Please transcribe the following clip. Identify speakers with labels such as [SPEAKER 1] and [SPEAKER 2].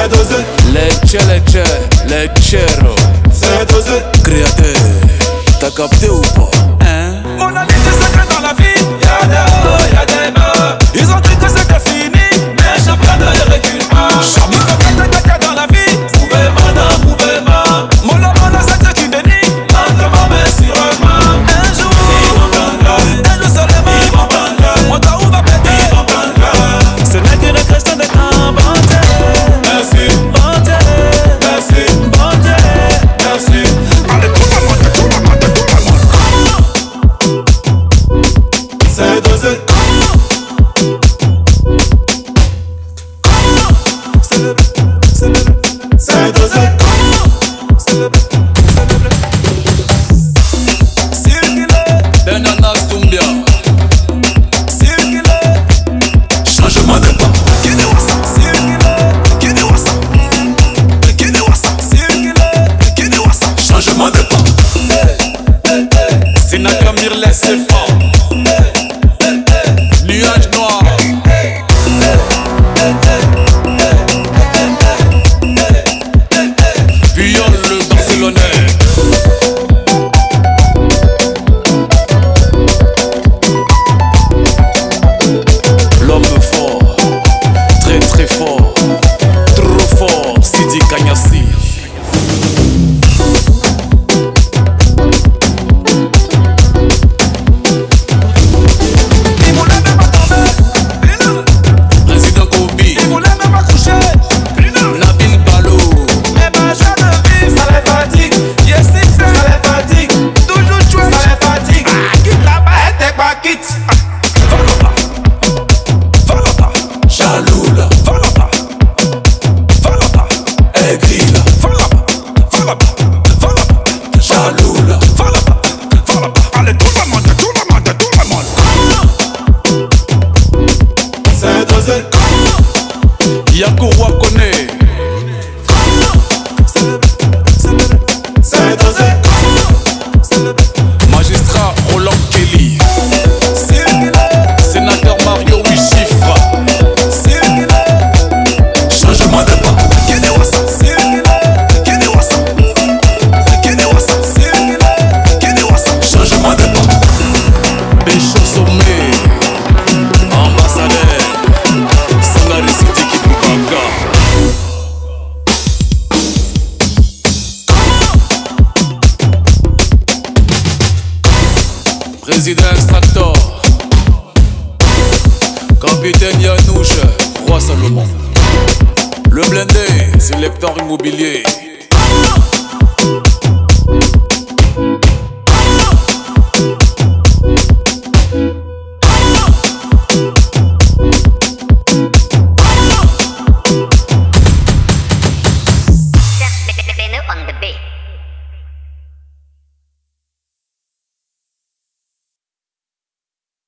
[SPEAKER 1] dosé.
[SPEAKER 2] Lechero.
[SPEAKER 1] C'est dosé.
[SPEAKER 2] Créateur, t'as capté ou pas? Hein?
[SPEAKER 1] Mon ami est secret dans la vie. Y'a des hauts, y'a des bas. Ils ont cru que c'était fini, mais champion ne recule pas. Ils ont peut-être dans la vie. Mouvement. Mon amour, c'est que tu bénis. Lentement mais sûrement. Un jour seulement. Ils vont prendre. Mon temps va péter. Ils vont prendre. Ce n'est qu'une question de temps. Bon Dieu. Merci. Bon Dieu. Merci. Bon Dieu. Merci. Allez, tout le monde. C'est dosé. C'est dosé.
[SPEAKER 2] Benanas Doumbia.
[SPEAKER 1] Changement de pas. Changement de pas.
[SPEAKER 2] Sénateur Mirles, c'est fort. Nuage noir. Puyol le Barcelonais. L'homme fort, très fort, trop fort, Sidi Kanyasi. Président Kobi, Nabil Balo,
[SPEAKER 1] Ça les fatigue. Yes, ça les fatigue. Toujours jouer. Ça les fatigue. Quitte là-bas, t'es pas quitte.
[SPEAKER 2] Valapa,
[SPEAKER 1] Jaloula.
[SPEAKER 2] Valapa,
[SPEAKER 1] Aigrile.
[SPEAKER 2] Valapa,
[SPEAKER 1] Jaloula.
[SPEAKER 2] allez tout le monde.
[SPEAKER 1] C'est dosé.
[SPEAKER 2] Yako Wakone,
[SPEAKER 1] C'est dosé.
[SPEAKER 2] magistrat Roland Kelly, sénateur Mario Wichifra,
[SPEAKER 1] Changement de pas. Changement de pas.
[SPEAKER 2] Bécho Sommet, ambassadeur, Sangari City Kipupaka. Président Extractor, capitaine Yanouche, Roi Salomon. Le blindé, sélecteur immobilier.